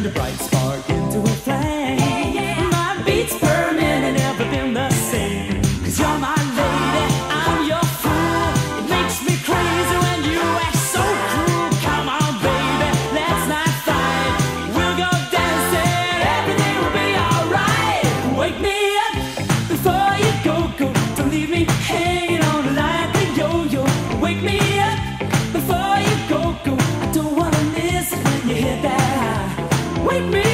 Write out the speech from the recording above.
turned a bright spark into a flame. My beats permanent and never been the same. 'Cause you're my lady, I'm your fool. It makes me crazy when you act so cruel. Come on, baby, let's not fight. We'll go dancing, everything will be alright. Wake me up before you go. Don't leave me hanging on like a yo-yo. Wake me up before you go. I don't wanna miss it when you hit that high. Wake me